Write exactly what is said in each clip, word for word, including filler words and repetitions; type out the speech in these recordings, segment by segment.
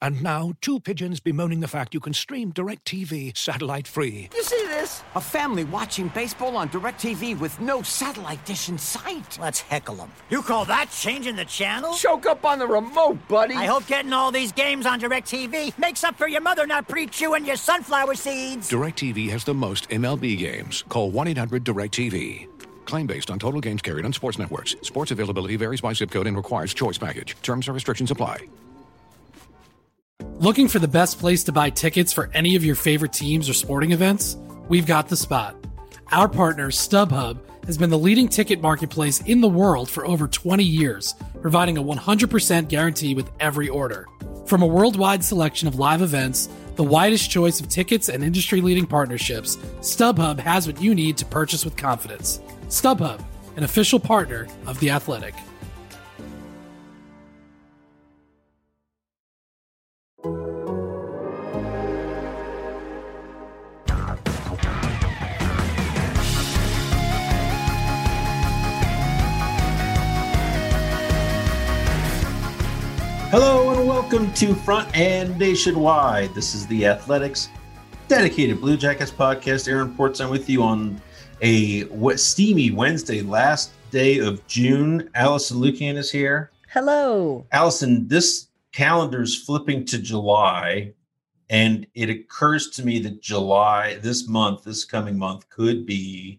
And now, two pigeons bemoaning the fact you can stream DirecTV satellite-free. You see this? A family watching baseball on DirecTV with no satellite dish in sight. Let's heckle them. You call that changing the channel? Choke up on the remote, buddy. I hope getting all these games on DirecTV makes up for your mother not pre-chewing your sunflower seeds. DirecTV has the most M L B games. Call one eight hundred direct T V. Claim based on total games carried on sports networks. Sports availability varies by zip code and requires choice package. Terms and restrictions apply. Looking for the best place to buy tickets for any of your favorite teams or sporting events? We've got the spot. Our partner, StubHub, has been the leading ticket marketplace in the world for over twenty years, providing a one hundred percent guarantee with every order. From a worldwide selection of live events, the widest choice of tickets, and industry-leading partnerships, StubHub has what you need to purchase with confidence. StubHub, an official partner of The Athletic. Hello and welcome to Front and Nationwide. This is the Athletics dedicated Blue Jackets podcast. Aaron Portzline with you on a what, steamy Wednesday, last day of June. Allison Lucan is here. Hello. Allison, this calendar's flipping to July, and it occurs to me that July, this month, this coming month, could be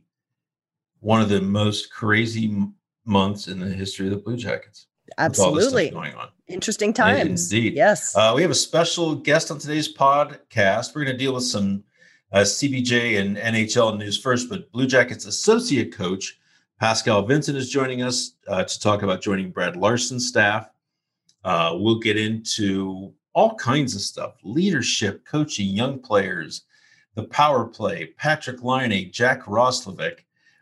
one of the most crazy m- months in the history of the Blue Jackets. Absolutely. Going on. Interesting times. Indeed. Yes. Uh, we have a special guest on today's podcast. We're going to deal with some uh, C B J and N H L news first, but Blue Jackets associate coach Pascal Vincent is joining us uh, to talk about joining Brad Larsen's staff. Uh, we'll get into all kinds of stuff: leadership, coaching, young players, the power play, Patrick Laine, Jack Roslovic,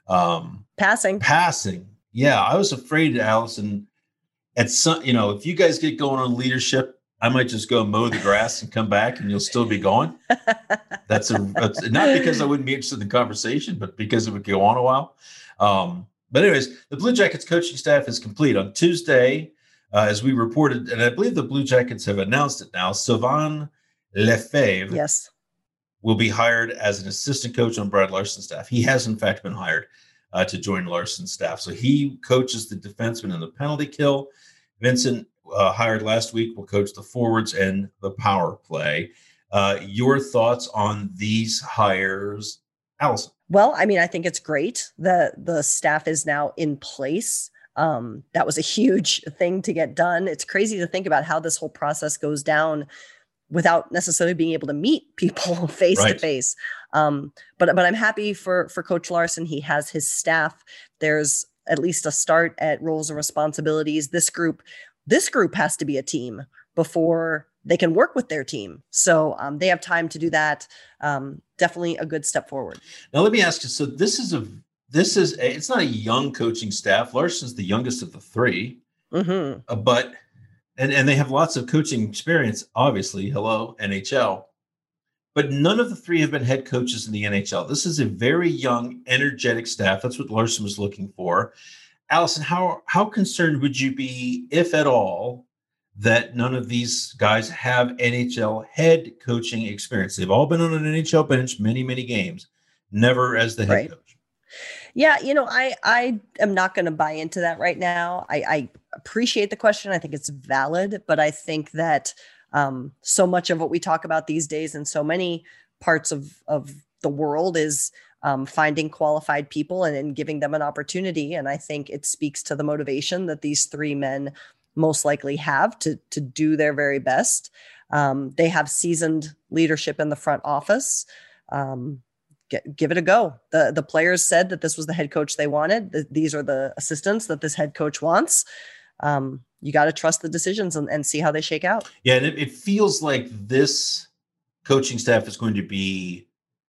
um, passing, passing. Yeah, I was afraid, Allison. At some, you know, if you guys get going on leadership, I might just go mow the grass and come back, and you'll still be going. That's a that's, not because I wouldn't be interested in the conversation, but because it would go on a while. Um, but anyways, the Blue Jackets coaching staff is complete on Tuesday, uh, as we reported, and I believe the Blue Jackets have announced it now. Sylvain Lefebvre, yes, will be hired as an assistant coach on Brad Larsen's staff. He has in fact been hired uh, to join Larsen's staff, so he coaches the defenseman in the penalty kill. Vincent, uh, hired last week, will coach the forwards and the power play. Uh, your thoughts on these hires, Allison? Well, I mean, I think it's great that the staff is now in place. Um, that was a huge thing to get done. It's crazy to think about how this whole process goes down without necessarily being able to meet people face Right. to face. Um, but but I'm happy for for Coach Larsen. He has his staff. There's at least a start at roles and responsibilities. This group, this group has to be a team before they can work with their team. So um, they have time to do that. Um, definitely a good step forward. Now, let me ask you. So this is a this is a, it's not a young coaching staff. Larsen's the youngest of the three, Mm-hmm. uh, but and and they have lots of coaching experience. Obviously, hello N H L. But none of the three have been head coaches in the N H L. This is a very young, energetic staff. That's what Larsen was looking for. Allison, how how concerned would you be, if at all, that none of these guys have N H L head coaching experience? They've all been on an N H L bench many, many games, never as the head Right. coach. Yeah, you know, I I am not going to buy into that right now. I, I appreciate the question. I think it's valid, but I think that um, so much of what we talk about these days in so many parts of, of the world is um, finding qualified people and, and giving them an opportunity. And I think it speaks to the motivation that these three men most likely have to, to do their very best. Um, they have seasoned leadership in the front office. Um, Get, give it a go. The the players said that this was the head coach they wanted. The, these are the assistants that this head coach wants. Um, you got to trust the decisions and, and see how they shake out. Yeah, and it, it feels like this coaching staff is going to be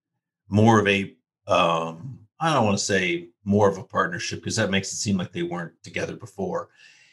more of a, um, I don't want to say more of a partnership because that makes it seem like they weren't together before.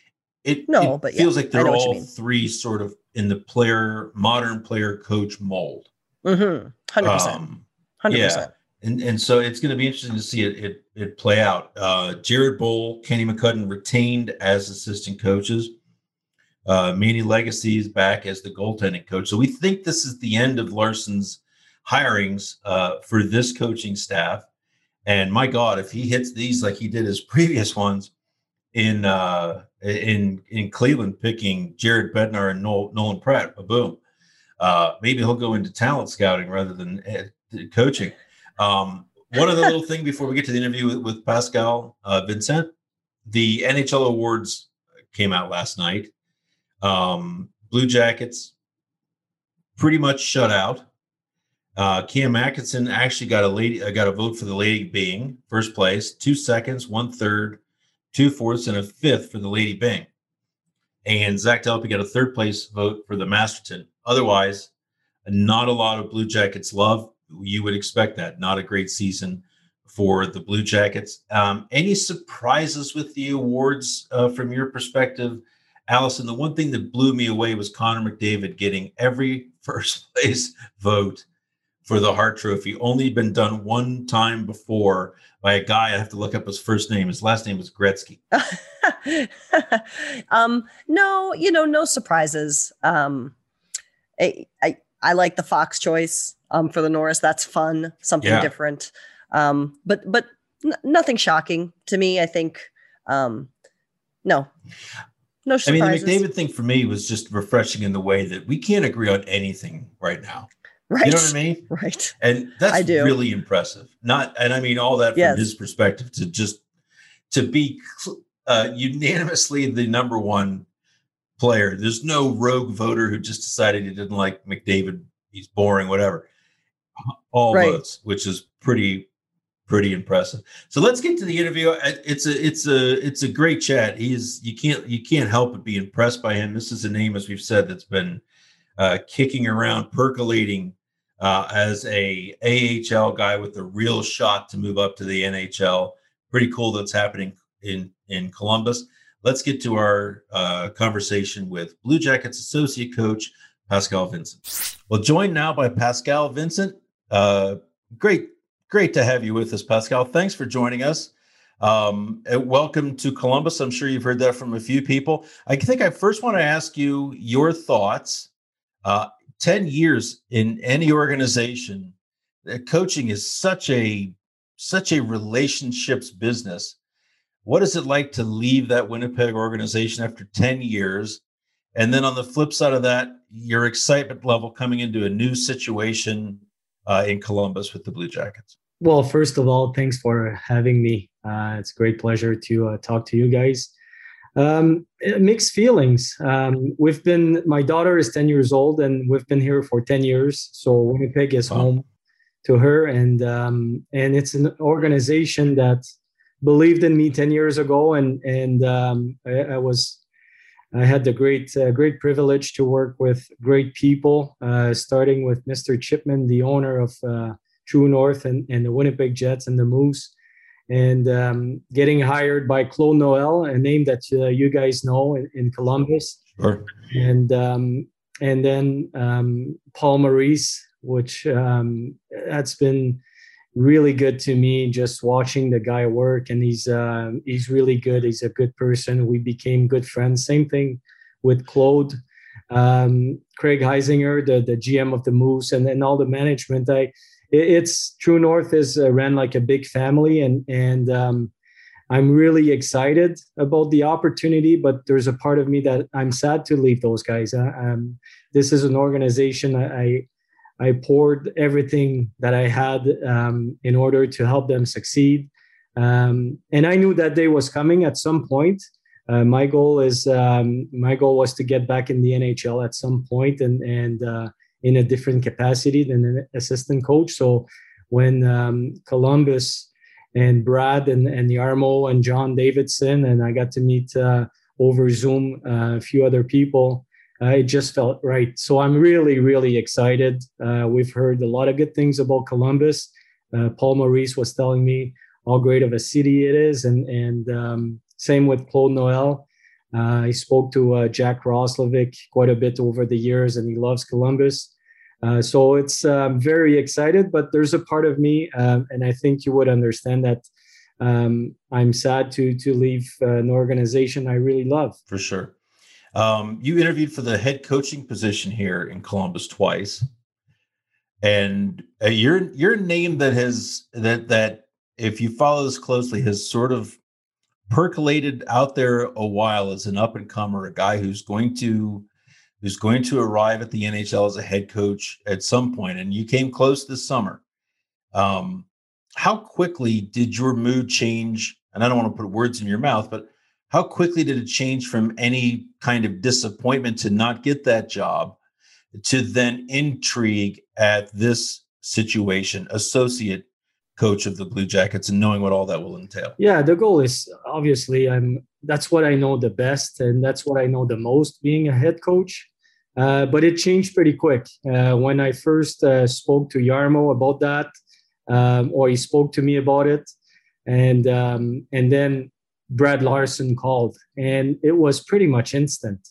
It, No, it but feels yeah, like I they're know what you all mean. three sort of in the player, modern player coach mold. Mm-hmm. one hundred percent. Um, one hundred yeah. percent. And and so it's going to be interesting to see it it, it play out. Uh, Jared Bowl, Kenny McCudden retained as assistant coaches. Uh, Manny Legacy is back as the goaltending coach. So we think this is the end of Larson's hirings uh, for this coaching staff. And my God, if he hits these like he did his previous ones in uh, in in Cleveland, picking Jared Bednar and Noel, Nolan Pratt, boom, uh, maybe he'll go into talent scouting rather than uh, coaching. Um, one other little thing before we get to the interview with, with Pascal uh, Vincent, the N H L awards came out last night. Um, Blue Jackets pretty much shut out. Uh, Cam Atkinson actually got a lady, uh, got a vote for the Lady Byng, first place, two seconds, one third, two fourths, and a fifth for the Lady Byng. And Zach Delpy got a third place vote for the Masterton. Otherwise, not a lot of Blue Jackets love. You would expect that. Not a great season for the Blue Jackets. Um, any surprises with the awards uh, from your perspective, Allison? The one thing that blew me away was Connor McDavid getting every first place vote for the Hart Trophy. Only been done one time before by a guy. I have to look up his first name. His last name was Gretzky. um, no, you know, no surprises. Um, I, I, I like the Fox choice um, for the Norris. That's fun, something yeah. different. Um, but but n- nothing shocking to me. I think um, no, no surprises. I mean, the McDavid thing for me was just refreshing in the way that we can't agree on anything right now. Right. You know what I mean? Right. And that's I do. really impressive. Not, and I mean all that from yes. his perspective to just to be uh, unanimously the number one player. There's no rogue voter who just decided he didn't like McDavid. He's boring, whatever. All right. votes, which is pretty, pretty impressive. So let's get to the interview. It's a, it's a, it's a great chat. He's, you can't, you can't help but be impressed by him. This is a name, as we've said, that's been uh, kicking around, percolating. Uh, as a A H L guy with a real shot to move up to the N H L. Pretty cool that's happening in, in Columbus. Let's get to our uh, conversation with Blue Jackets associate coach, Pascal Vincent. Well, joined now by Pascal Vincent. Uh, great, great to have you with us, Pascal. Thanks for joining us. Um, and welcome to Columbus. I'm sure you've heard that from a few people. I think I first want to ask you your thoughts. Uh, ten years in any organization, coaching is such a such a relationships business. What is it like to leave that Winnipeg organization after ten years? And then on the flip side of that, your excitement level coming into a new situation uh, in Columbus with the Blue Jackets. Well, first of all, thanks for having me. Uh, it's a great pleasure to uh, talk to you guys. Um, mixed feelings. Um, we've been, my daughter is ten years old and we've been here for ten years. So Winnipeg is wow. home to her. And, um, and it's an organization that believed in me ten years ago. And, and, um, I, I was, I had the great, uh, great privilege to work with great people, uh, starting with Mister Chipman, the owner of, uh, True North and, and the Winnipeg Jets and the Moose. And um, getting hired by Claude Noel, a name that uh, you guys know in, in Columbus. Sure. And um, and then um, Paul Maurice, which um, that's been really good to me, just watching the guy work. And he's uh, he's really good. He's a good person. We became good friends. Same thing with Claude. Um, Craig Heisinger, the, the G M of the Moose, and then all the management. I It's True North is uh, ran like a big family, and and um, I'm really excited about the opportunity. But there's a part of me that I'm sad to leave those guys. Uh, um, this is an organization I I poured everything that I had um, in order to help them succeed, um, and I knew that day was coming at some point. Uh, my goal is um, my goal was to get back in the N H L at some point, and and. Uh, in a different capacity than an assistant coach. So when um, Columbus and Brad and, and Yarmo and John Davidson, and I got to meet uh, over Zoom uh, a few other people, uh, it just felt right. So I'm really, really excited. Uh, we've heard a lot of good things about Columbus. Uh, Paul Maurice was telling me how great of a city it is. And, and um, same with Claude Noel. Uh, I spoke to uh, Jack Roslovic quite a bit over the years, and he loves Columbus. Uh, so it's um, very excited, but there's a part of me, um, and I think you would understand that um, I'm sad to to leave uh, an organization I really love. For sure. Um, you interviewed for the head coaching position here in Columbus twice, and uh, you're you're a name that has that that if you follow this closely has sort of percolated out there a while as an up and comer, a guy who's going to who's going to arrive at the N H L as a head coach at some point, and you came close this summer. Um, how quickly did your mood change? And I don't want to put words in your mouth, but how quickly did it change from any kind of disappointment to not get that job to then intrigue at this situation, associate coach of the Blue Jackets, and knowing what all that will entail? Yeah, the goal is obviously I'm that's what I know the best, and that's what I know the most, being a head coach. Uh, but it changed pretty quick. Uh, when I first uh, spoke to Jarmo about that, um, or he spoke to me about it, and um, and then Brad Larsen called, and it was pretty much instant.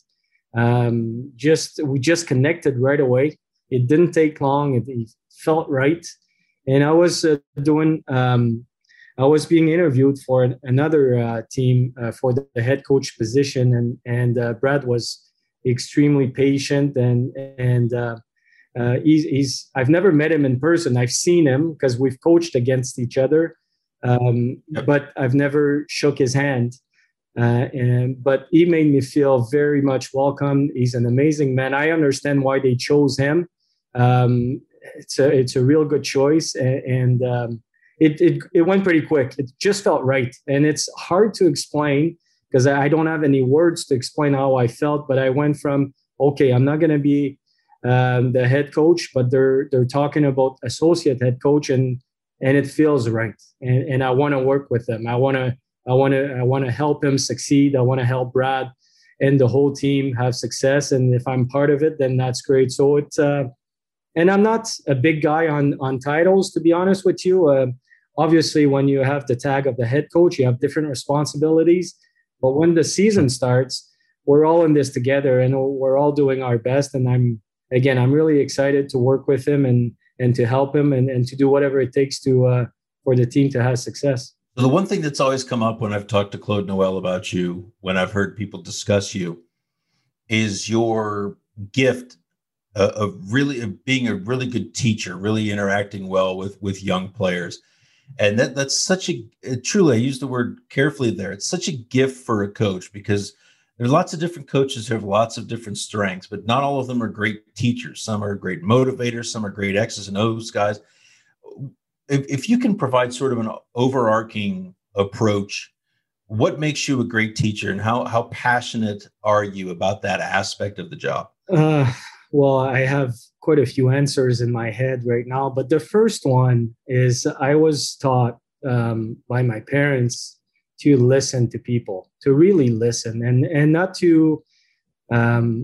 Um, just we just connected right away. It didn't take long. It, it felt right, and I was uh, doing. Um, I was being interviewed for an, another uh, team uh, for the, the head coach position, and and uh, Brad was extremely patient, and and uh, uh, he's, he's. I've never met him in person. I've seen him because we've coached against each other. Um, Yep. But I've never shook his hand. Uh, and but he made me feel very much welcome. He's an amazing man. I understand why they chose him. Um, it's a it's a real good choice, and, and um, it, it it went pretty quick. It just felt right, and it's hard to explain because I don't have any words to explain how I felt. But I went from okay, I'm not going to be um, the head coach, but they're they're talking about associate head coach, and and it feels right, and, and I want to work with them. I want to, I want to, I want to help him succeed. I want to help Brad and the whole team have success. And if I'm part of it, then that's great. So it's, uh, and I'm not a big guy on on titles, to be honest with you. Uh, obviously, when you have the tag of the head coach, you have different responsibilities. But when the season starts, we're all in this together, and we're all doing our best. And I'm again, I'm really excited to work with him and. and to help him and, and to do whatever it takes to uh, for the team to have success. So the one thing that's always come up when I've talked to Claude Noel about you, when I've heard people discuss you, is your gift uh, of really of being a really good teacher, really interacting well with with young players. And that that's such a, truly, I use the word carefully there, it's such a gift for a coach, because there's lots of different coaches who have lots of different strengths, but not all of them are great teachers. Some are great motivators. Some are great X's and O's guys. If, if you can provide sort of an overarching approach, what makes you a great teacher, and how, how passionate are you about that aspect of the job? Uh, well, I have quite a few answers in my head right now, but the first one is I was taught um, by my parents to listen to people, to really listen, and and not to um,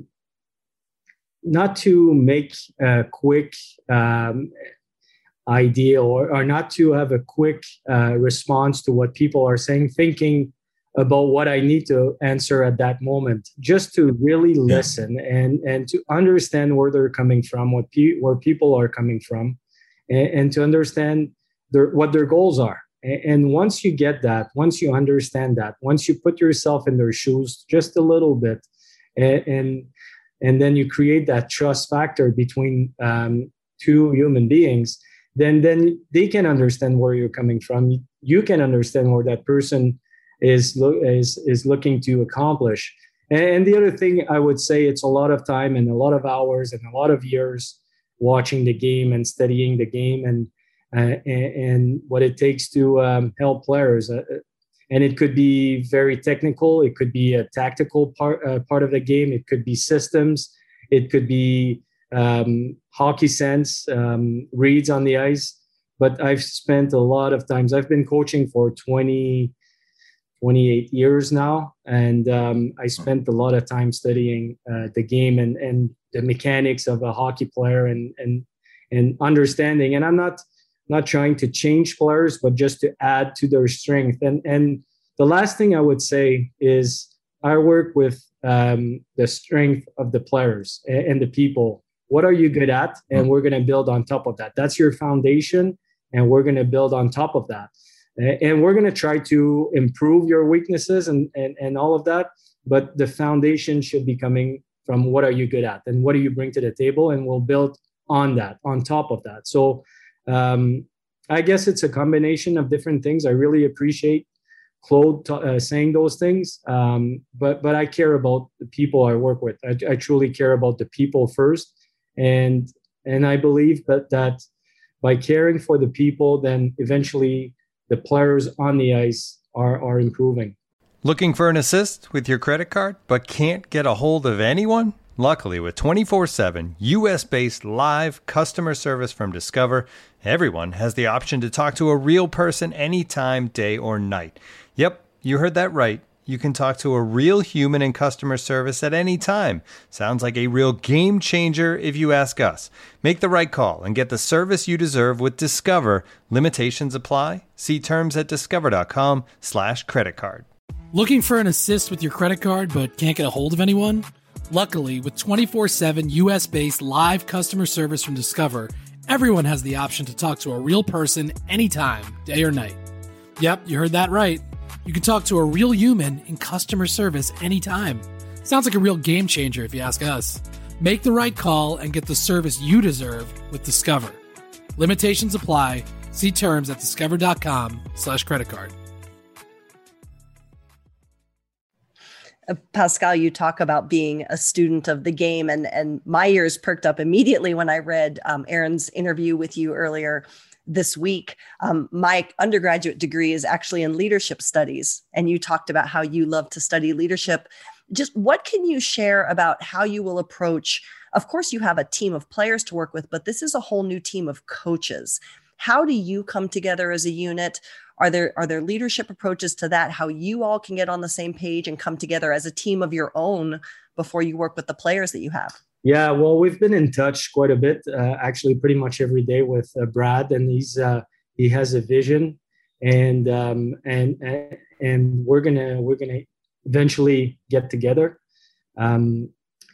not to make a quick um, idea or, or not to have a quick uh, response to what people are saying, thinking about what I need to answer at that moment, just to really listen and, and to understand where they're coming from, what pe- where people are coming from, and, and to understand their, what their goals are. And once you get that, once you understand that, once you put yourself in their shoes just a little bit, and and, and then you create that trust factor between um, two human beings, then then they can understand where you're coming from. You can understand where that person is lo- is is looking to accomplish. And the other thing I would say, it's a lot of time and a lot of hours and a lot of years watching the game and studying the game and. Uh, and, and what it takes to um, help players. Uh, and it could be very technical. It could be a tactical part uh, part of the game. It could be systems. It could be um, hockey sense, um, reads on the ice. But I've spent a lot of times. I've been coaching for twenty, twenty-eight years now. And um, I spent a lot of time studying uh, the game and, and the mechanics of a hockey player and, and, and understanding. And I'm not... not trying to change players, but just to add to their strength. And and the last thing I would say is I work with um, the strength of the players and, and the people. What are you good at? And we're going to build on top of that. That's your foundation, and we're going to build on top of that. And we're going to try to improve your weaknesses and, and, and all of that. but the foundation should be coming from what are you good at and what do you bring to the table, and we'll build on that, on top of that. So um, I guess it's a combination of different things. I really appreciate Claude t- uh, saying those things, um, but but I care about the people I work with. I, I truly care about the people first, and and I believe that that by caring for the people, then eventually the players on the ice are are improving. Looking for an assist with your credit card, but can't get a hold of anyone? Luckily, with twenty-four seven U S-based live customer service from Discover, everyone has the option to talk to a real person anytime, day or night. Yep, you heard that right. You can talk to a real human in customer service at any time. Sounds like a real game changer if you ask us. Make the right call and get the service you deserve with Discover. Limitations apply. See terms at discover.com slash credit card. Looking for an assist with your credit card but can't get a hold of anyone? Luckily, with twenty-four seven U S-based live customer service from Discover, everyone has the option to talk to a real person anytime, day or night. Yep, you heard that right. You can talk to a real human in customer service anytime. Sounds like a real game changer if you ask us. Make the right call and get the service you deserve with Discover. Limitations apply. See terms at discover.com slash credit card. Uh, Pascal, you talk about being a student of the game, and, and my ears perked up immediately when I read um, Aaron's interview with you earlier this week. Um, my undergraduate degree is actually in leadership studies, and you talked about how you love to study leadership. Just what can you share about how you will approach? Of course, you have a team of players to work with, but this is a whole new team of coaches. How do you come together as a unit? Are there are there leadership approaches to that? How you all can get on the same page and come together as a team of your own before you work with the players that you have? Yeah, well, we've been in touch quite a bit, uh, actually, pretty much every day with uh, Brad, and he's uh, he has a vision, and um, and and we're gonna we're gonna eventually get together. Um,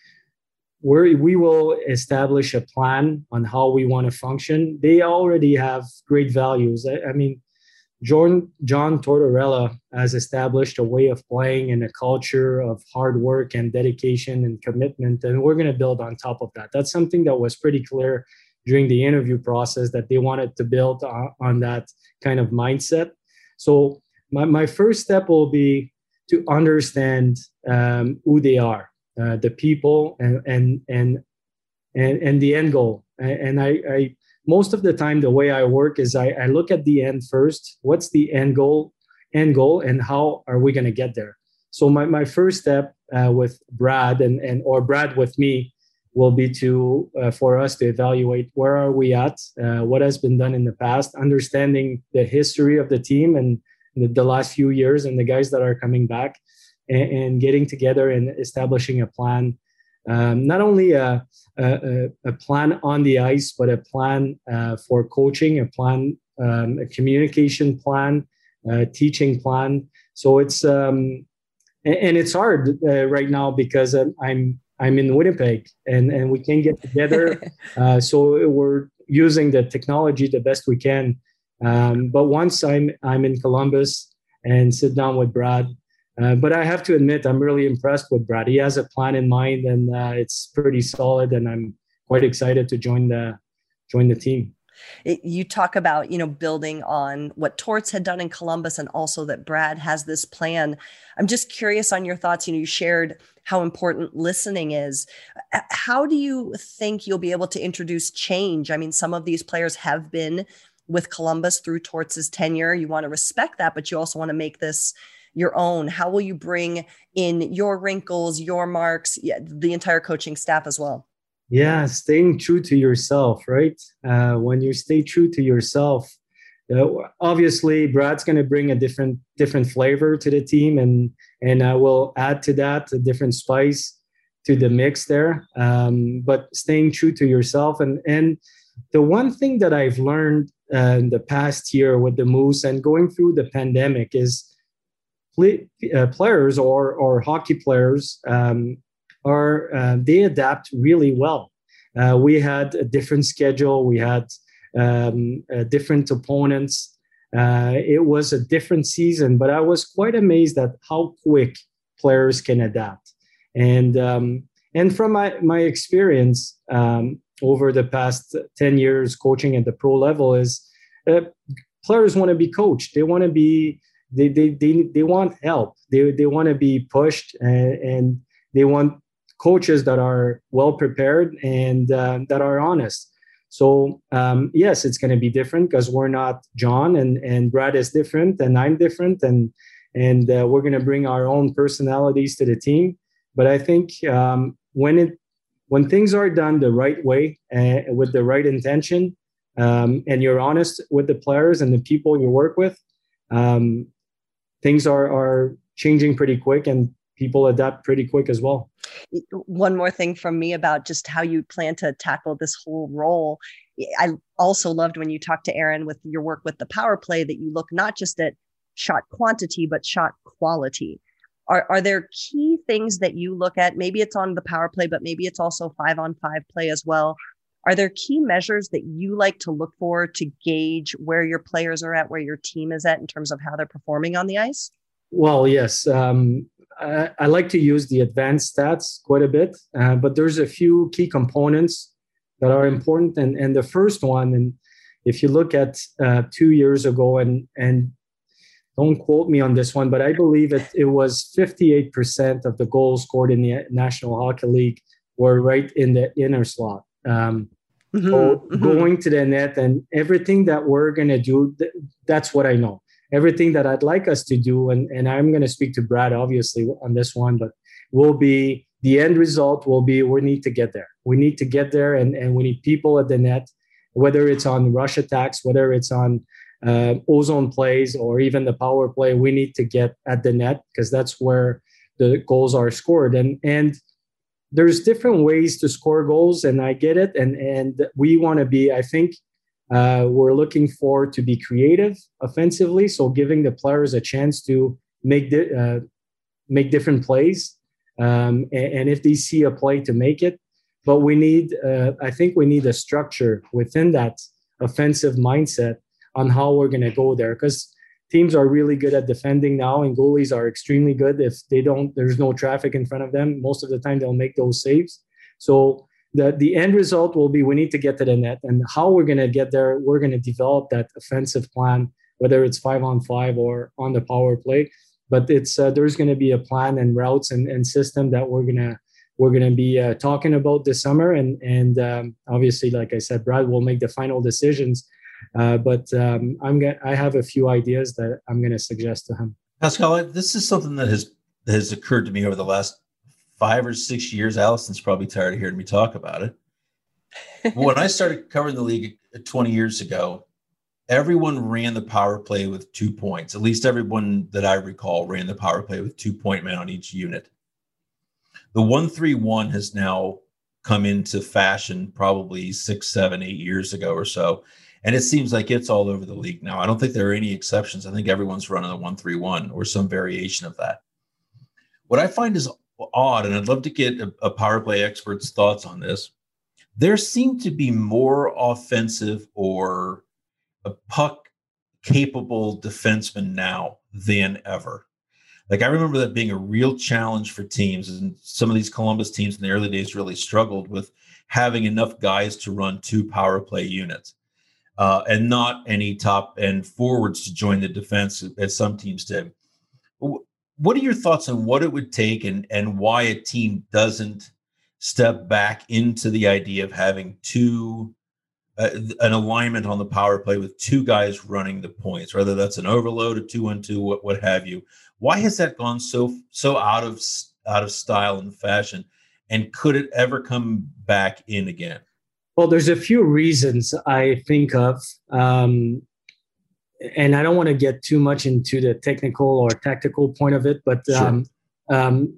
we we will establish a plan on how we want to function. They already have great values. I, I mean. John, John Tortorella has established a way of playing and a culture of hard work and dedication and commitment, and we're going to build on top of that. That's something that was pretty clear during the interview process, that they wanted to build on, on that kind of mindset. So my, my first step will be to understand um, who they are, uh, the people, and and and and, and the end goal. And I, I most of the time, the way I work is I, I look at the end first. What's the end goal, end goal, and how are we going to get there? So my, my first step uh, with Brad and, and or Brad with me will be to uh, for us to evaluate where are we at, uh, what has been done in the past, understanding the history of the team and the, the last few years and the guys that are coming back, and, and getting together and establishing a plan. Um, not only a, a, a plan on the ice, but a plan uh, for coaching, a plan, um, a communication plan, a teaching plan. So it's um, and, and it's hard uh, right now because I'm I'm in Winnipeg and, and we can't get together. uh, so we're using the technology the best we can. Um, but once I'm I'm in Columbus and sit down with Brad. Uh, but I have to admit, I'm really impressed with Brad. He has a plan in mind, and uh, it's pretty solid. And I'm quite excited to join the join the team. It, you talk about, you know, building on what Torts had done in Columbus, and also that Brad has this plan. I'm just curious on your thoughts. You know, you shared how important listening is. How do you think you'll be able to introduce change? I mean, some of these players have been with Columbus through Torts' tenure. You want to respect that, but you also want to make this your own. How will you bring in your wrinkles, your marks, yeah, the entire coaching staff as well? Yeah, staying true to yourself, right? Uh, when you stay true to yourself, uh, obviously Brad's going to bring a different different flavor to the team, and and I will add to that a different spice to the mix there. Um, but staying true to yourself, and and the one thing that I've learned uh, in the past year with the Moose and going through the pandemic is. Play, uh, players or or hockey players um, are uh, they adapt really well. Uh, we had a different schedule. We had um, uh, different opponents. Uh, it was a different season, but I was quite amazed at how quick players can adapt. And um, and from my my experience um, over the past ten years coaching at the pro level is uh, players want to be coached. They want to be they they they, they want help. They they want to be pushed, and, and they want coaches that are well prepared and uh, that are honest. So um, yes, it's going to be different because we're not John, and and Brad is different, and I'm different, and and uh, we're going to bring our own personalities to the team. But I think um, when it when things are done the right way uh, with the right intention, um, and you're honest with the players and the people you work with, um, things are are changing pretty quick, and people adapt pretty quick as well. One more thing from me about just how you plan to tackle this whole role. I also loved when you talked to Aaron with your work with the power play that you look not just at shot quantity, but shot quality. Are, are there key things that you look at? Maybe it's on the power play, but maybe it's also five on five play as well. Are there key measures that you like to look for to gauge where your players are at, where your team is at in terms of how they're performing on the ice? Well, yes. Um, I, I like to use the advanced stats quite a bit, uh, but there's a few key components that are important. And, and the first one, and if you look at uh, two years ago, and, and don't quote me on this one, but I believe it, it was fifty-eight percent of the goals scored in the National Hockey League were right in the inner slot. Um, mm-hmm, so mm-hmm. Going to the net and everything that we're going to do, th- that's what I know. Everything that I'd like us to do, and, and I'm going to speak to Brad, obviously, on this one, but will be the end result will be we need to get there. We need to get there, and, and we need people at the net, whether it's on rush attacks, whether it's on uh, ozone plays, or even the power play. We need to get at the net because that's where the goals are scored. And and there's different ways to score goals, and I get it. And, and we want to be, I think, Uh, we're looking for to be creative offensively, so giving the players a chance to make di- uh, make different plays, um, and, and if they see a play to make it. But we need, uh, I think, we need a structure within that offensive mindset on how we're going to go there, because teams are really good at defending now, and goalies are extremely good. If they don't, there's no traffic in front of them, most of the time they'll make those saves. So The, the end result will be we need to get to the net, and how we're going to get there, we're going to develop that offensive plan, whether it's five on five or on the power play. But it's uh, there's going to be a plan and routes and, and system that we're gonna we're gonna be uh, talking about this summer, and and um, obviously, like I said, Brad will make the final decisions. Uh, but um, I'm gonna I have a few ideas that I'm going to suggest to him. Pascal, this is something that has that has occurred to me over the last five or six years. Allison's probably tired of hearing me talk about it. When I started covering the league twenty years ago, everyone ran the power play with two points. At least everyone that I recall ran the power play with two point men on each unit. The one three one has now come into fashion probably six, seven, eight years ago or so. And it seems like it's all over the league now. I don't think there are any exceptions. I think everyone's running a one three one or some variation of that. What I find is odd, and I'd love to get a, a power play expert's thoughts on this. There seem to be more offensive or a puck capable defensemen now than ever. Like, I remember that being a real challenge for teams, and some of these Columbus teams in the early days really struggled with having enough guys to run two power play units, uh, and not any top end forwards to join the defense as some teams did. What are your thoughts on what it would take, and, and why a team doesn't step back into the idea of having two, uh, an alignment on the power play with two guys running the points, whether that's an overload, a two on two, what, what have you? Why has that gone so, so out of, out of style and fashion? And could it ever come back in again? Well, there's a few reasons I think of. Um, And I don't want to get too much into the technical or tactical point of it, but um, sure. um,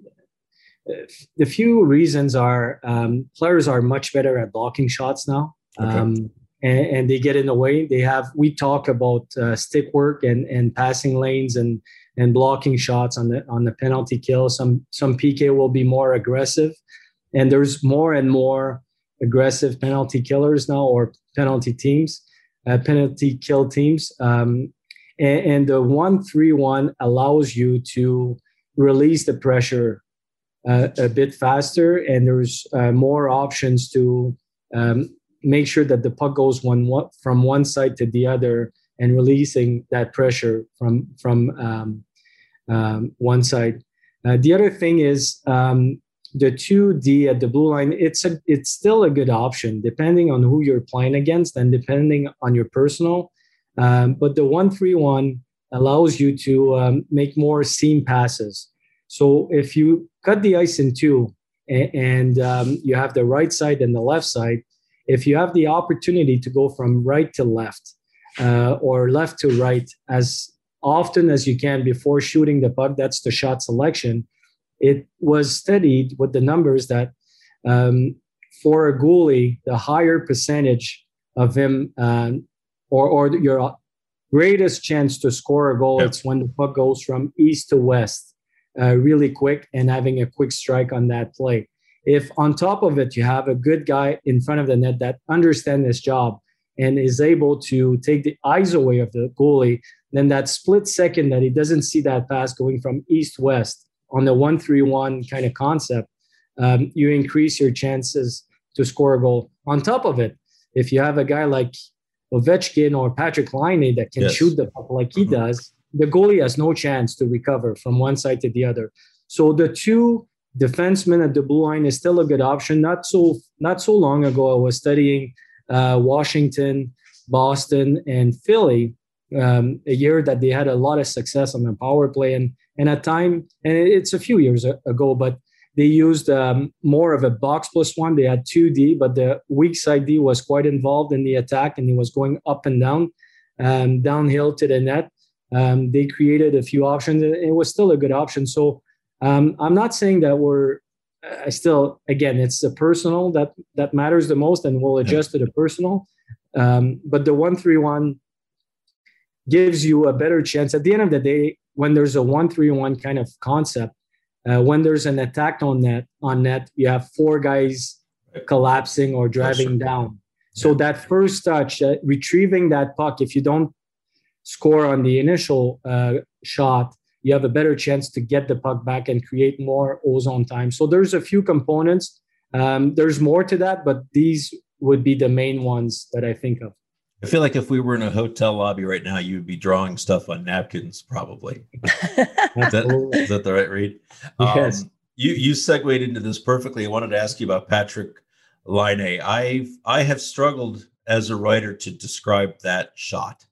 the few reasons are um, players are much better at blocking shots now, okay. um, and, and they get in the way. They have we talk about uh, stick work and, and passing lanes and and blocking shots on the on the penalty kill. Some some P K will be more aggressive, and there's more and more aggressive penalty killers now, or penalty teams. Uh, penalty kill teams, um, and, and the one three one allows you to release the pressure uh, a bit faster, and there's uh, more options to um, make sure that the puck goes one, one from one side to the other and releasing that pressure from from um, um, one side. Uh, the other thing is um, the two D at the blue line. It's a it's still a good option depending on who you're playing against and depending on your personal. Um, but the one three one allows you to um, make more seam passes. So if you cut the ice in two and, and um, you have the right side and the left side, if you have the opportunity to go from right to left uh, or left to right as often as you can before shooting the puck, that's the shot selection. It was studied with the numbers that um, for a goalie, the higher percentage of him um, or, or your greatest chance to score a goal, yep. It's when the puck goes from east to west uh, really quick and having a quick strike on that play. If on top of it, you have a good guy in front of the net that understands his job and is able to take the eyes away of the goalie, then that split second that he doesn't see that pass going from east-west on the one three one kind of concept, um, you increase your chances to score a goal. On top of it, if you have a guy like Ovechkin or Patrick Laine that can yes. shoot the puck like he mm-hmm. does, the goalie has no chance to recover from one side to the other. So the two defensemen at the blue line is still a good option. Not so not so long ago, I was studying uh, Washington, Boston, and Philly, um, a year that they had a lot of success on the power play. And, and at time, and it's a few years ago, but they used um, more of a box plus one. They had two D, but the weak side D was quite involved in the attack, and he was going up and down, um, downhill to the net. Um, they created a few options. It was still a good option. So um, I'm not saying that we're I still, again, it's the personal that, that matters the most, and we'll adjust to the personal. Um, but the one three one gives you a better chance. At the end of the day, when there's a one three one kind of concept, uh, when there's an attack on net, on net, you have four guys collapsing or driving down. So yeah. that first touch, uh, retrieving that puck, if you don't score on the initial uh, shot, you have a better chance to get the puck back and create more ozone time. So there's a few components. Um, there's more to that, but these would be the main ones that I think of. I feel like if we were in a hotel lobby right now, you would be drawing stuff on napkins, probably. is, that, is that the right read? Yes. Um, you you segued into this perfectly. I wanted to ask you about Patrick Laine. I've I have struggled as a writer to describe that shot.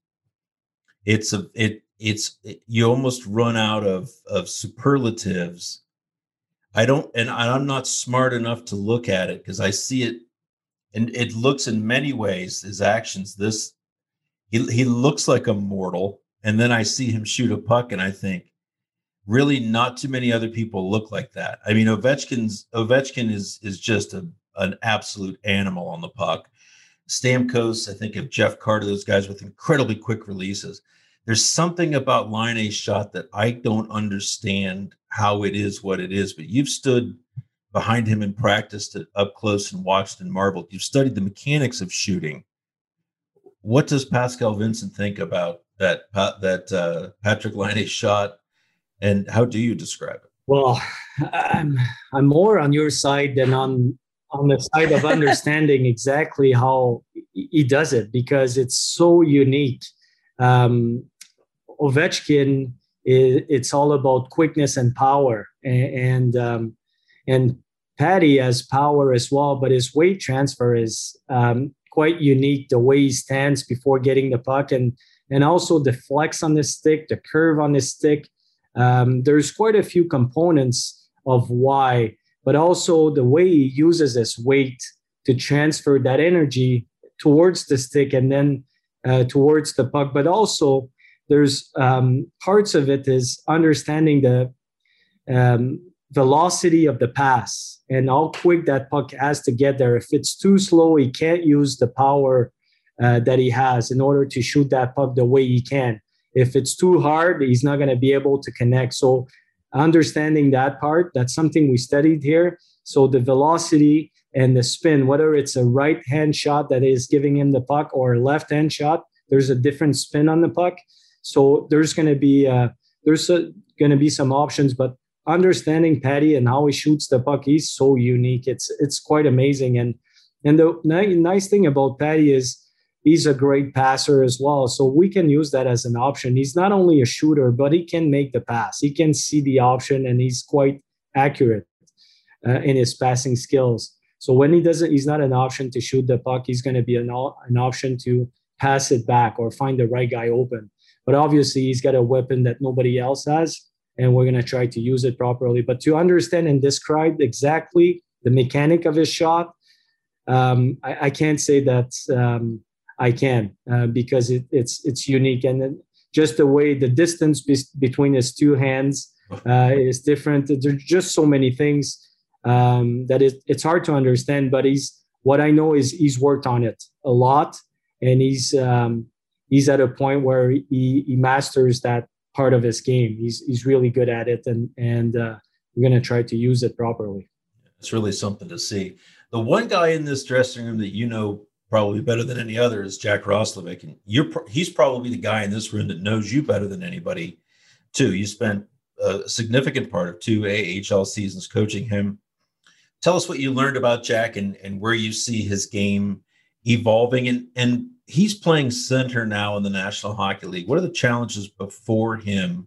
It's a it. It's you almost run out of, of superlatives. I don't, and I'm not smart enough to look at it because I see it, and it looks in many ways, his actions, this, he, he looks like a mortal. And then I see him shoot a puck and I think, really not too many other people look like that. I mean, Ovechkin's Ovechkin is, is just a, an absolute animal on the puck. Stamkos, I think of Jeff Carter, those guys with incredibly quick releases. There's something about Laine's shot that I don't understand how it is what it is, but you've stood behind him and practiced it up close and watched and marveled. You've studied the mechanics of shooting. What does Pascal Vincent think about that that uh, Patrick Laine shot, and how do you describe it? Well, I'm I'm more on your side than on on the side of understanding exactly how he does it, because it's so unique. Um, Ovechkin, it's all about quickness and power, and and, um, and Patty has power as well, but his weight transfer is um, quite unique. The way he stands before getting the puck, and and also the flex on the stick, the curve on the stick. Um, there's quite a few components of why, but also the way he uses his weight to transfer that energy towards the stick and then uh, towards the puck, but also there's um, parts of it is understanding the um, velocity of the pass and how quick that puck has to get there. If it's too slow, he can't use the power uh, that he has in order to shoot that puck the way he can. If it's too hard, he's not going to be able to connect. So understanding that part, that's something we studied here. So the velocity and the spin, whether it's a right-hand shot that is giving him the puck or a left-hand shot, there's a different spin on the puck. So there's going to be uh, there's going to be some options, but understanding Patty and how he shoots the puck, he's so unique. It's it's quite amazing. And and the ni- nice thing about Patty is he's a great passer as well. So we can use that as an option. He's not only a shooter, but he can make the pass. He can see the option, and he's quite accurate uh, in his passing skills. So when he doesn't, he's not an option to shoot the puck. He's going to be an, an option to pass it back or find the right guy open. But obviously, he's got a weapon that nobody else has, and we're going to try to use it properly. But to understand and describe exactly the mechanic of his shot, um, I, I can't say that um, I can uh, because it, it's it's unique. And then just the way the distance be- between his two hands uh, is different. There's just so many things um, that it, it's hard to understand. But he's what I know is he's worked on it a lot, and he's um, he's at a point where he, he masters that part of his game. He's he's really good at it, and and uh, we're going to try to use it properly. It's really something to see. The one guy in this dressing room that you know probably better than any other is Jack Roslovic, and you're he's probably the guy in this room that knows you better than anybody, too. You spent a significant part of two A H L seasons coaching him. Tell us what you learned about Jack and and where you see his game evolving, and and he's playing center now in the National Hockey League. What are the challenges before him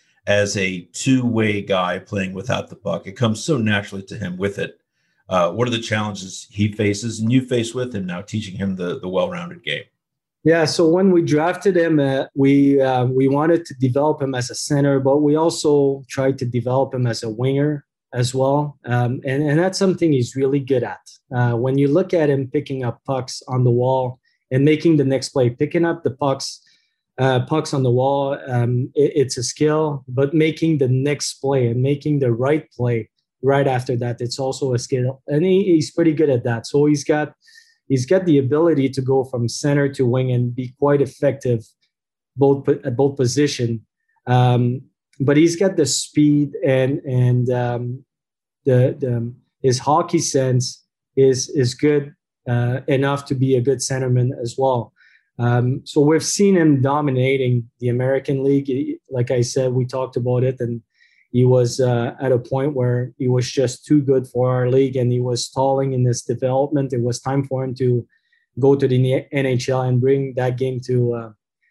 as a two-way guy playing without the puck? It comes so naturally to him with it. Uh, what are the challenges he faces and you face with him now, teaching him the, the well-rounded game? Yeah, so when we drafted him, uh, we uh, we wanted to develop him as a center, but we also tried to develop him as a winger as well. Um, and, and that's something he's really good at. Uh, when you look at him picking up pucks on the wall and making the next play, picking up the pucks, uh, pucks on the wall, um, it, it's a skill, but making the next play and making the right play right after that, it's also a skill, and he, he's pretty good at that. So he's got he's got the ability to go from center to wing and be quite effective both at both position. Um, but he's got the speed and and um, the the his hockey sense is is good uh, enough to be a good centerman as well. Um, so we've seen him dominating the American League. Like I said, we talked about it, and he was uh, at a point where he was just too good for our league, and he was stalling in his development. It was time for him to go to the N H L and bring that game to uh,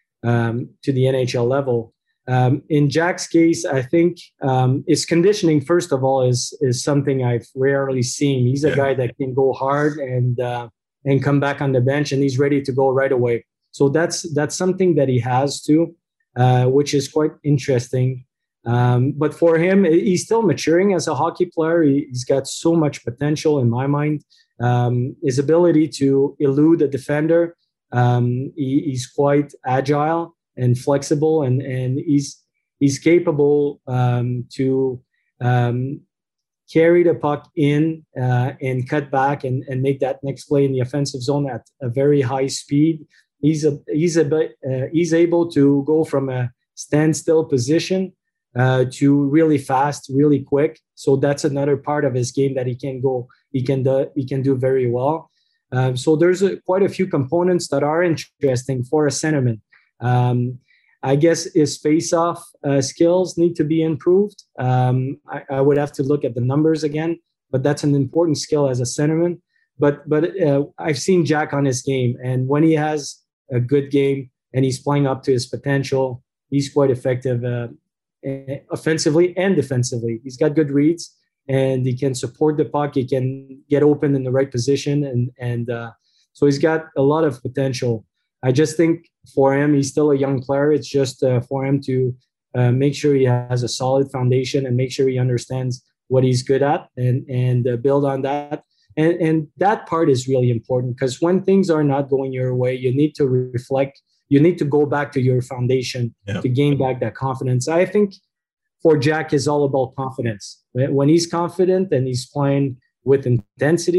um, to the N H L level. Um, in Jack's case, I think um, his conditioning, first of all, is is something I've rarely seen. He's a yeah. guy that can go hard and uh, and come back on the bench, and he's ready to go right away. So that's that's something that he has too, uh, which is quite interesting. Um, but for him, he's still maturing as a hockey player. He, he's got so much potential in my mind. Um, his ability to elude a defender, um, he, he's quite agile and flexible, and, and he's he's capable um, to um, carry the puck in uh, and cut back and, and make that next play in the offensive zone at a very high speed. He's a he's a uh, he's able to go from a standstill position Uh, to really fast, really quick. So that's another part of his game that he can go, he can do, he can do very well. Um, so there's a, quite a few components that are interesting for a centerman. Um, I guess his face-off uh, skills need to be improved. Um, I, I would have to look at the numbers again, but that's an important skill as a centerman. But but uh, I've seen Jack on his game, and when he has a good game and he's playing up to his potential, he's quite effective. Uh, offensively and defensively. He's got good reads, and he can support the puck. He can get open in the right position, and and uh, so he's got a lot of potential. I just think for him, he's still a young player. It's just uh, for him to uh, make sure he has a solid foundation and make sure he understands what he's good at, and and uh, build on that. And and that part is really important, because when things are not going your way, you need to reflect. You need to go back to your foundation yeah. to gain back that confidence. I think for Jack, it's all about confidence. When he's confident and he's playing with intensity,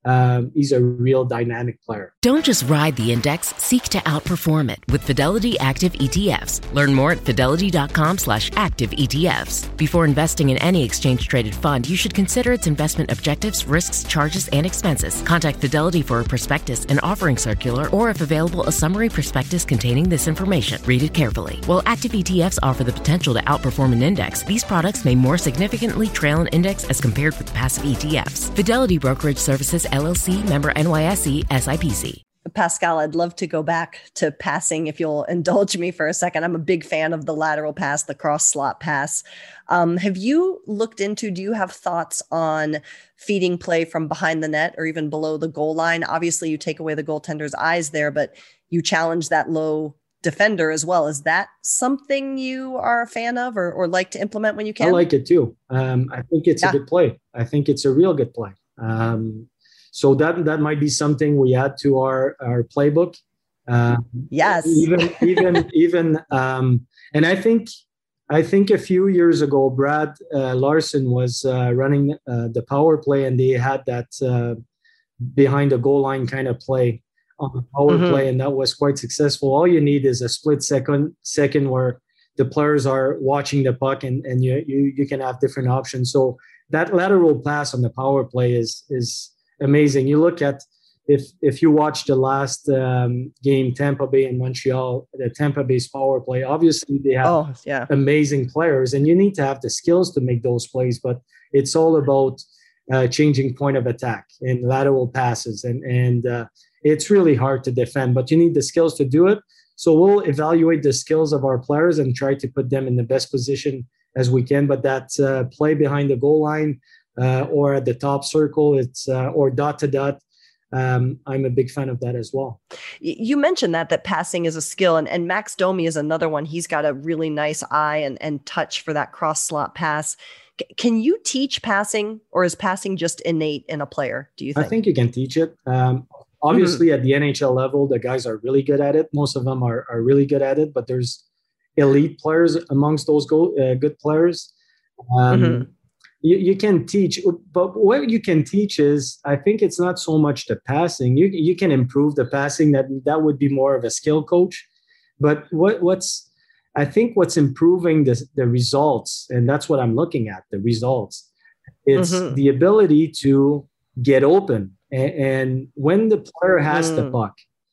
um, he's a real dynamic player. Don't just ride the index, seek to outperform it with Fidelity Active E T Fs. Learn more at fidelity.com slash active ETFs. Before investing in any exchange-traded fund, you should consider its investment objectives, risks, charges, and expenses. Contact Fidelity for a prospectus, an offering circular, or if available, a summary prospectus containing this information. Read it carefully. While active E T Fs offer the potential to outperform an index, these products may more significantly trail an index as compared with passive E T Fs. Fidelity Brokerage Services, L L C, member N Y S E, S I P C. Pascal, I'd love to go back to passing if you'll indulge me for a second. I'm a big fan of the lateral pass, the cross slot pass. Um, have you looked into, do you have thoughts on feeding play from behind the net or even below the goal line? Obviously, you take away the goaltender's eyes there, but you challenge that low defender as well. Is that something you are a fan of or, or like to implement when you can? I like it too. Um, I think it's yeah. a good play. I think it's a real good play. Um, So that that might be something we add to our our playbook. Uh, yes. Even even even um, and I think I think a few years ago, Brad uh, Larson was uh, running uh, the power play, and they had that uh, behind the goal line kind of play on the power mm-hmm. play, and that was quite successful. All you need is a split second second where the players are watching the puck, and and you you you can have different options. So that lateral pass on the power play is is amazing. You look at if if you watch the last um, game, Tampa Bay and Montreal, the Tampa Bay's power play. Obviously, they have oh, yeah. amazing players, and you need to have the skills to make those plays. But it's all about uh, changing point of attack and lateral passes, and and uh, it's really hard to defend. But you need the skills to do it. So we'll evaluate the skills of our players and try to put them in the best position as we can. But that uh, play behind the goal line. Uh, or at the top circle, it's uh, or dot to dot. Um, I'm a big fan of that as well. You mentioned that that passing is a skill, and, and Max Domi is another one. He's got a really nice eye and, and touch for that cross slot pass. C- can you teach passing, or is passing just innate in a player, do you think? I think you can teach it. Um, obviously, mm-hmm. at the N H L level, the guys are really good at it. Most of them are, are really good at it, but there's elite players amongst those go, uh, good players. Um, mm-hmm. You, you can teach, but what you can teach is, I think it's not so much the passing. You you can improve the passing. That that would be more of a skill coach. But what what's I think what's improving the the results, and that's what I'm looking at, the results. It's mm-hmm. the ability to get open, and, and when the player has mm. the puck,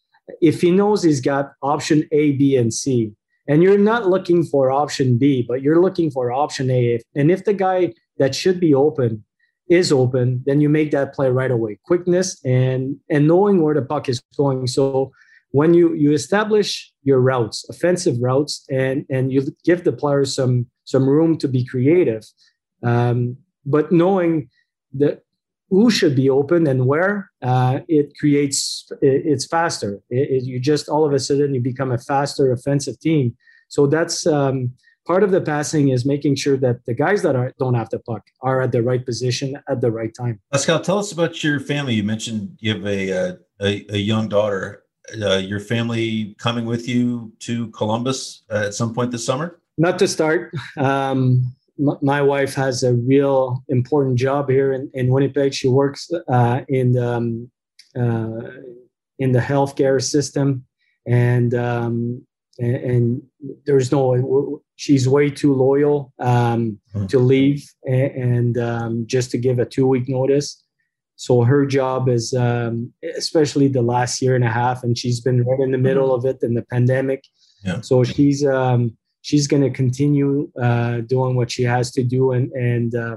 if he knows he's got option A, B, and C, and you're not looking for option B, but you're looking for option A, and if the guy that should be open is open, then you make that play right away. Quickness and and knowing where the puck is going. So when you you establish your routes, offensive routes, and and you give the players some some room to be creative, um, but knowing that who should be open and where, uh, it creates it, it's faster. It, it, you just all of a sudden you become a faster offensive team. So that's um, part of the passing is making sure that the guys that are, don't have the puck are at the right position at the right time. Pascal, tell us about your family. You mentioned you have a uh, a, a young daughter. Uh, your family coming with you to Columbus uh, at some point this summer? Not to start. Um, m- my wife has a real important job here in, in Winnipeg. She works uh, in the, um, uh, in the healthcare system, and um, and, and there's no. She's way too loyal um, hmm. to leave and, and um, just to give a two-week notice. So her job is, um, especially the last year and a half, and she's been right in the middle mm-hmm. of it in the pandemic. Yeah. So she's um, she's going to continue uh, doing what she has to do and and uh,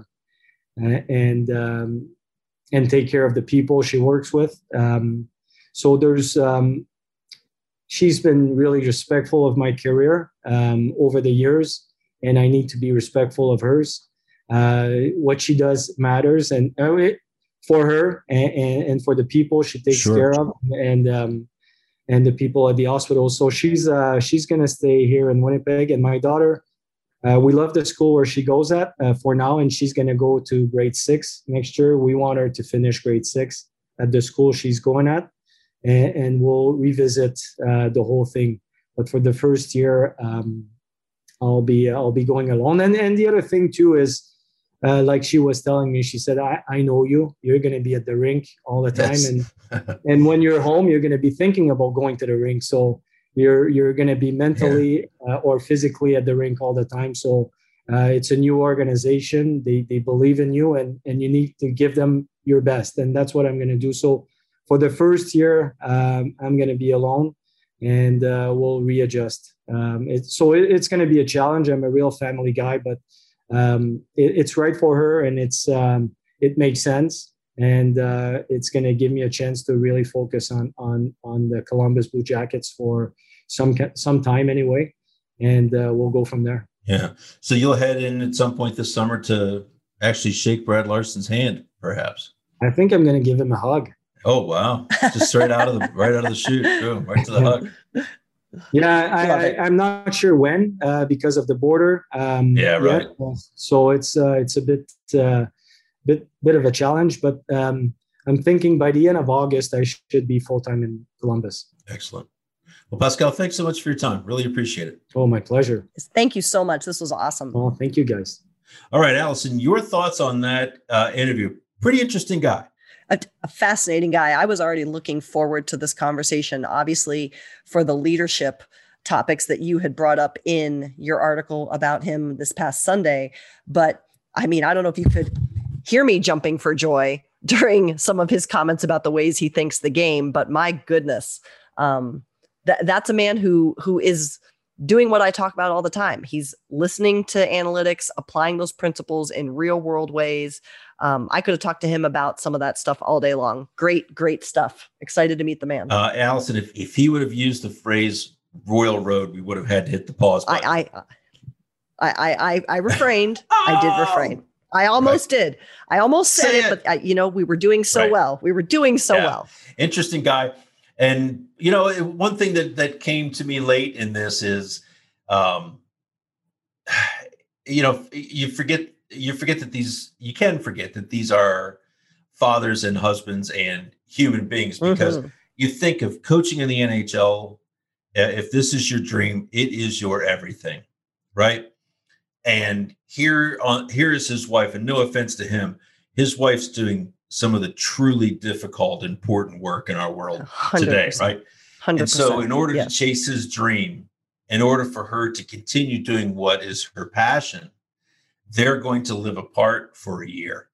and um, and take care of the people she works with. Um, so there's. Um, She's been really respectful of my career um, over the years, and I need to be respectful of hers. Uh, what she does matters, and uh, it, for her and, and, and for the people she takes sure. care of, and um, and the people at the hospital. So she's uh, she's gonna stay here in Winnipeg, and my daughter, uh, we love the school where she goes at uh, for now, and she's gonna go to grade six next year. We want her to finish grade six at the school she's going at. And we'll revisit uh, the whole thing. But for the first year, um, I'll be I'll be going alone. And and the other thing too is uh, like she was telling me, she said, I, I know you, you're going to be at the rink all the time. Yes. And, and when you're home, you're going to be thinking about going to the rink. So you're, you're going to be mentally yeah. uh, or physically at the rink all the time. So uh, it's a new organization. They, they believe in you, and, and you need to give them your best. And that's what I'm going to do. So for the first year, um, I'm going to be alone, and uh, we'll readjust. Um, it, so it, it's going to be a challenge. I'm a real family guy, but um, it, it's right for her, and it's um, it makes sense, and uh, it's going to give me a chance to really focus on on on the Columbus Blue Jackets for some some time anyway, and uh, we'll go from there. Yeah. So you'll head in at some point this summer to actually shake Brad Larsen's hand, perhaps. I think I'm going to give him a hug. Oh wow! Just straight out of the right out of the chute, boom, right to the hug. Yeah, I, I, I'm not sure when uh, because of the border. Um, yeah, right. Yet. So it's uh, it's a bit uh, bit bit of a challenge, but um, I'm thinking by the end of August I should be full time in Columbus. Excellent. Well, Pascal, thanks so much for your time. Really appreciate it. Oh, my pleasure. Thank you so much. This was awesome. Oh, thank you, guys. All right, Allison, your thoughts on that uh, interview? Pretty interesting guy. A, a fascinating guy. I was already looking forward to this conversation, obviously, for the leadership topics that you had brought up in your article about him this past Sunday. But I mean, I don't know if you could hear me jumping for joy during some of his comments about the ways he thinks the game. But my goodness, um, that that's a man who who is doing what I talk about all the time. He's listening to analytics, applying those principles in real world ways. Um, I could have talked to him about some of that stuff all day long. Great, great stuff. Excited to meet the man. Uh, Allison, if, if he would have used the phrase Royal Road, we would have had to hit the pause button. I, I, I, I, I refrained. oh! I did refrain. I almost right. did. I almost said Say it, it, but I, you know, we were doing so right. well. We were doing so yeah. well. Interesting guy. And, you know, one thing that, that came to me late in this is, um, you know, you forget, you forget that these, you can forget that these are fathers and husbands and human beings, because mm-hmm. you think of coaching in the N H L. If this is your dream, it is your everything. Right. And here on, here is his wife, and no offense to him, his wife's doing some of the truly difficult, important work in our world one hundred percent today. Right. one hundred percent. And so in order yes. to chase his dream, in order for her to continue doing what is her passion, they're going to live apart for a year.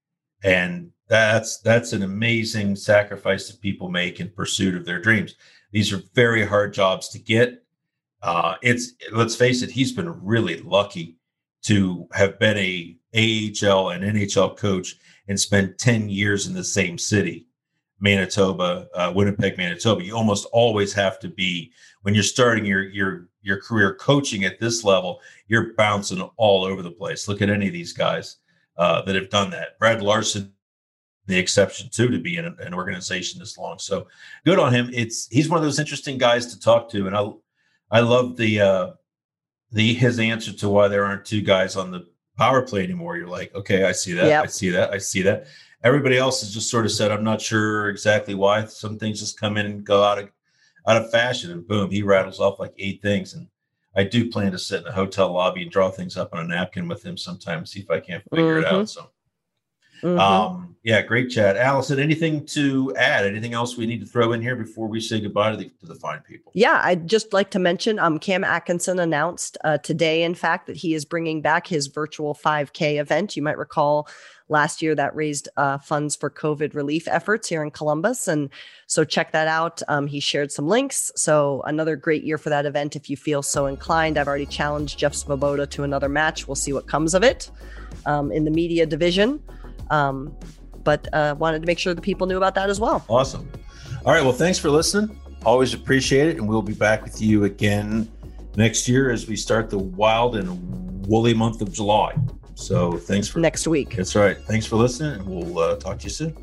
And that's that's an amazing sacrifice that people make in pursuit of their dreams. These are very hard jobs to get. Uh, it's let's face it, he's been really lucky to have been a A H L and N H L coach and spend ten years in the same city, Manitoba, uh, Winnipeg, Manitoba. You almost always have to be, when you're starting your your your career coaching at this level, you're bouncing all over the place. Look at any of these guys uh, that have done that. Brad Larsen, the exception too, to be in an organization this long. So good on him. It's he's one of those interesting guys to talk to, and I I love the uh, the his answer to why there aren't two guys on the power play anymore. You're like, okay, I see that, yep. I see that, I see that. Everybody else has just sort of said, I'm not sure exactly why. Some things just come in and go out of out of fashion, and boom, he rattles off like eight things. And I do plan to sit in a hotel lobby and draw things up on a napkin with him sometime, see if I can't figure mm-hmm. it out. So, mm-hmm. um, yeah, great chat. Allison, anything to add? Anything else we need to throw in here before we say goodbye to the, to the fine people? Yeah, I'd just like to mention um, Cam Atkinson announced uh, today, in fact, that he is bringing back his virtual five K event. You might recall last year that raised uh, funds for COVID relief efforts here in Columbus. And so check that out. Um, he shared some links. So another great year for that event if you feel so inclined. I've already challenged Jeff Svoboda to another match. We'll see what comes of it um, in the media division. Um, but uh, wanted to make sure the people knew about that as well. Awesome. All right. Well, thanks for listening. Always appreciate it. And we'll be back with you again next year as we start the wild and woolly month of July. So thanks for next week. That's right. Thanks for listening, and we'll uh, talk to you soon.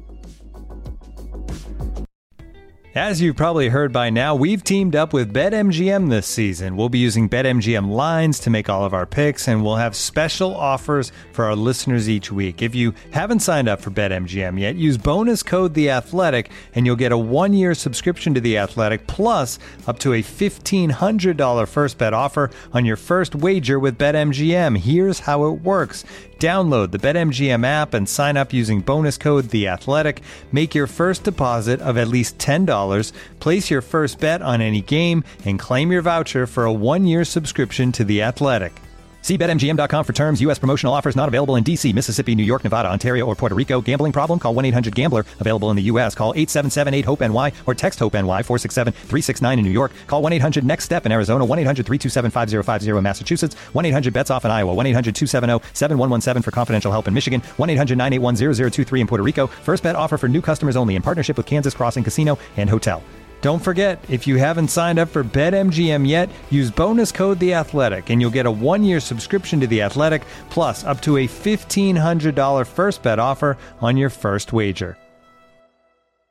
As you've probably heard by now, we've teamed up with BetMGM this season. We'll be using BetMGM lines to make all of our picks, and we'll have special offers for our listeners each week. If you haven't signed up for BetMGM yet, use bonus code The Athletic, and you'll get a one-year subscription to The Athletic, plus up to a fifteen hundred dollars first bet offer on your first wager with BetMGM. Here's how it works. Download the BetMGM app and sign up using bonus code THEATHLETIC. Make your first deposit of at least ten dollars, place your first bet on any game, and claim your voucher for a one-year subscription to The Athletic. See Bet M G M dot com for terms. U S promotional offers not available in D C, Mississippi, New York, Nevada, Ontario, or Puerto Rico. Gambling problem? Call one eight hundred gambler. Available in the U S. Call eight seven seven eight hope N Y or text HOPE-NY four six seven three six nine in New York. Call one eight hundred next step in Arizona. one eight hundred three two seven five zero five zero in Massachusetts. one eight hundred bets off in Iowa. one eight hundred two seven zero seven one one seven for confidential help in Michigan. one eight hundred nine eight one zero zero two three in Puerto Rico. First bet offer for new customers only in partnership with Kansas Crossing Casino and Hotel. Don't forget, if you haven't signed up for BetMGM yet, use bonus code The Athletic, and you'll get a one-year subscription to The Athletic, plus up to a fifteen hundred dollars first bet offer on your first wager.